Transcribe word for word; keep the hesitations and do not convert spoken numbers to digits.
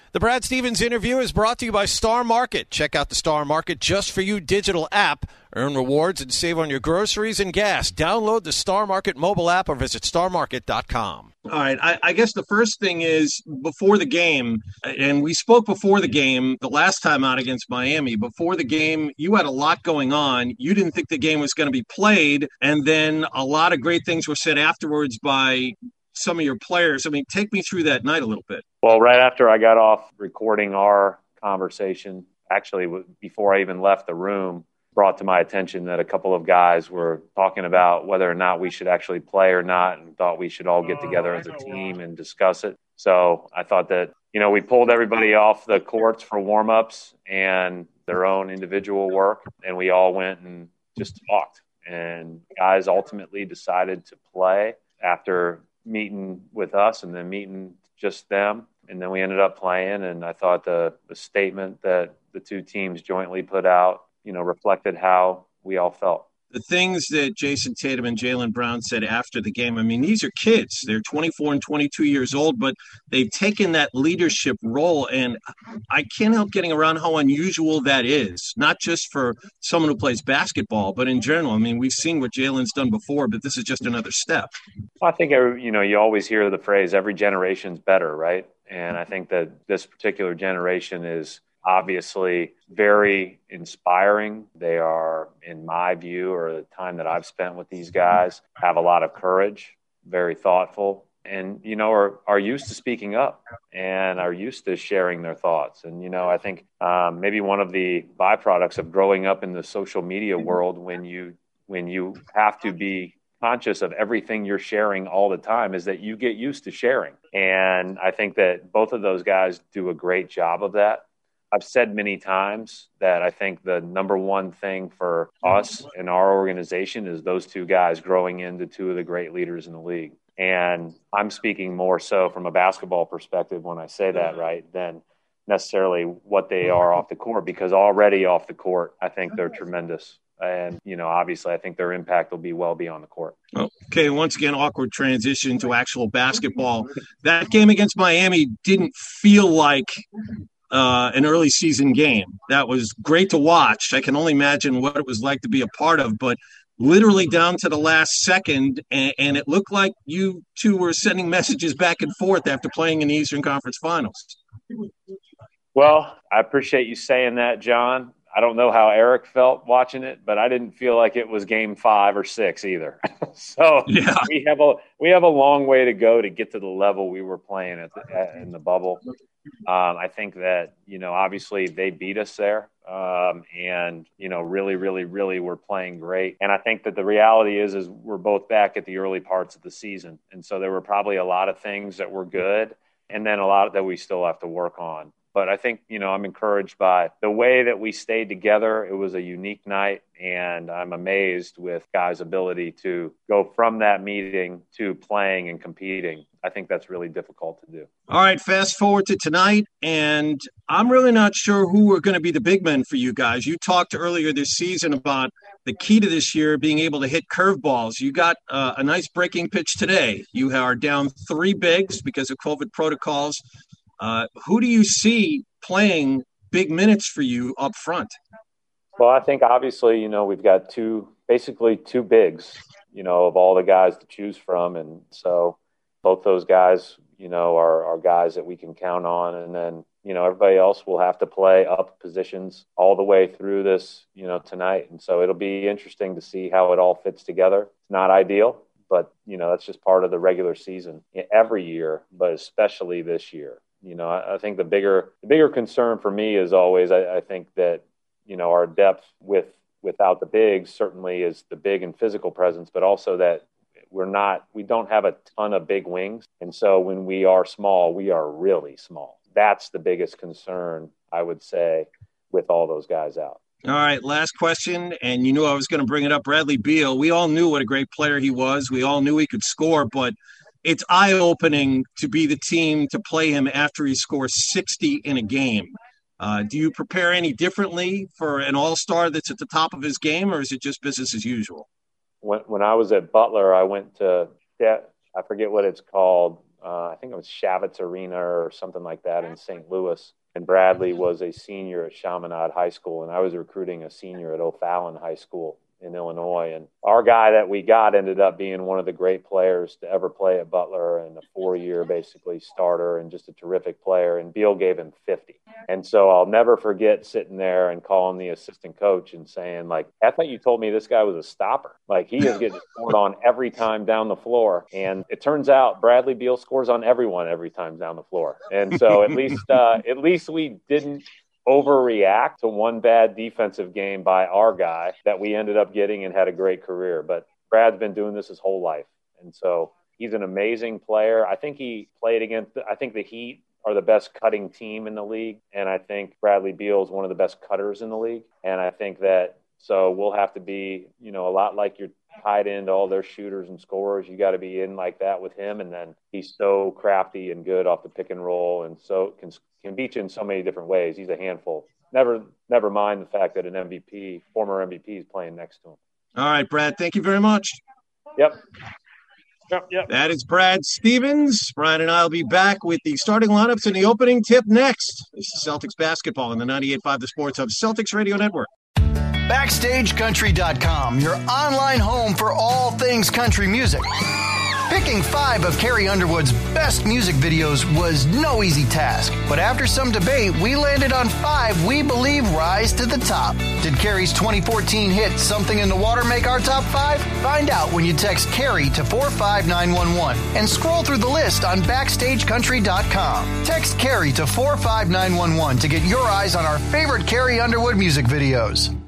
The Brad Stevens interview is brought to you by Star Market. Check out the Star Market Just For You digital app. Earn rewards and save on your groceries and gas. Download the Star Market mobile app or visit star market dot com. All right. I, I guess the first thing is before the game, and we spoke before the game the last time out against Miami. Before the game, you had a lot going on. You didn't think the game was going to be played, and then a lot of great things were said afterwards by some of your players. I mean, take me through that night a little bit. Well, right after I got off recording our conversation, actually before I even left the room, brought to my attention that a couple of guys were talking about whether or not we should actually play or not, and thought we should all get together as a team and discuss it. So I thought that, you know, we pulled everybody off the courts for warm-ups and their own individual work, and we all went and just talked. And guys ultimately decided to play after meeting with us and then meeting just them. And then we ended up playing, and I thought the, the statement that the two teams jointly put out, you know, reflected how we all felt. The things that Jayson Tatum and Jaylen Brown said after the game, I mean, these are kids. They're twenty-four and twenty-two years old, but they've taken that leadership role, and I can't help getting around how unusual that is, not just for someone who plays basketball, but in general. I mean, we've seen what Jaylen's done before, but this is just another step. Well, I think, you know, you always hear the phrase, every generation's better, right? And I think that this particular generation is obviously very inspiring. They are, in my view, or the time that I've spent with these guys, have a lot of courage, very thoughtful, and, you know, are, are used to speaking up and are used to sharing their thoughts. And, you know, I think um, maybe one of the byproducts of growing up in the social media world, when you when you have to be conscious of everything you're sharing all the time, is that you get used to sharing. And I think that both of those guys do a great job of that. I've said many times that I think the number one thing for us and our organization is those two guys growing into two of the great leaders in the league. And I'm speaking more so from a basketball perspective when I say that, right, than necessarily what they are off the court, because already off the court, I think they're tremendous. And, you know, obviously I think their impact will be well beyond the court. Okay, once again, awkward transition to actual basketball. That game against Miami didn't feel like Uh, an early season game. That was great to watch. I can only imagine what it was like to be a part of, but literally down to the last second, and, and it looked like you two were sending messages back and forth after playing in the Eastern Conference Finals. Well, I appreciate you saying that, John. I don't know how Eric felt watching it, but I didn't feel like it was game five or six either. so yeah. we have a we have a long way to go to get to the level we were playing at, the, at in the bubble. Um, I think that, you know, obviously they beat us there um, and, you know, really, really, really were playing great. And I think that the reality is, is we're both back at the early parts of the season. And so there were probably a lot of things that were good and then a lot that we still have to work on. But I think, you know, I'm encouraged by the way that we stayed together. It was a unique night, and I'm amazed with guys' ability to go from that meeting to playing and competing. I think that's really difficult to do. All right, fast forward to tonight, and I'm really not sure who are going to be the big men for you guys. You talked earlier this season about the key to this year being able to hit curveballs. You got uh, a nice breaking pitch today. You are down three bigs because of COVID protocols. Uh, who do you see playing big minutes for you up front? Well, I think obviously, you know, we've got two, basically two bigs, you know, of all the guys to choose from. And so both those guys, you know, are, are guys that we can count on. And then, you know, everybody else will have to play up positions all the way through this, you know, tonight. And so it'll be interesting to see how it all fits together. It's not ideal, but, you know, that's just part of the regular season every year, but especially this year. You know, I, I think the bigger the bigger concern for me is always, I, I think that, you know, our depth with without the bigs certainly is the big and physical presence, but also that we're not, we don't have a ton of big wings. And so when we are small, we are really small. That's the biggest concern, I would say, with all those guys out. All right, last question, and you knew I was going to bring it up. Bradley Beal, we all knew what a great player he was. We all knew he could score, but it's eye-opening to be the team to play him after he scores sixty in a game. Uh, do you prepare any differently for an all-star that's at the top of his game, or is it just business as usual? When, when I was at Butler, I went to, I forget what it's called, Uh, I think it was Shavitz Arena or something like that in Saint Louis. And Bradley was a senior at Chaminade High School, and I was recruiting a senior at O'Fallon High School in Illinois. And our guy that we got ended up being one of the great players to ever play at Butler, and a four-year basically starter and just a terrific player. And Beal gave him fifty. And so I'll never forget sitting there and calling the assistant coach and saying, like, I thought you told me this guy was a stopper. Like, he is getting scored on every time down the floor. And it turns out Bradley Beal scores on everyone every time down the floor. And so at least, uh, at least we didn't overreact to one bad defensive game by our guy that we ended up getting and had a great career. But Brad's been doing this his whole life. And so he's an amazing player. I think he played against, I think the Heat are the best cutting team in the league. And I think Bradley Beal is one of the best cutters in the league. And I think that, so we'll have to be, you know, a lot like you're tied into all their shooters and scorers. You got to be in like that with him. And then he's so crafty and good off the pick and roll, and so can can beat you in so many different ways. He's a handful. Never, never mind the fact that an M V P, former M V P, is playing next to him. All right, Brad, thank you very much. Yep. Yep, yep. That is Brad Stevens. Brian and I will be back with the starting lineups and the opening tip next. This is Celtics basketball on the ninety-eight point five The Sports Hub Celtics Radio Network. Backstage Country dot com, your online home for all things country music. Picking five of Carrie Underwood's best music videos was no easy task, but after some debate, we landed on five we believe rise to the top. Did Carrie's twenty fourteen hit Something in the Water make our top five? Find out when you text Carrie to four five nine one one and scroll through the list on Backstage Country dot com. Text Carrie to four five nine one one to get your eyes on our favorite Carrie Underwood music videos.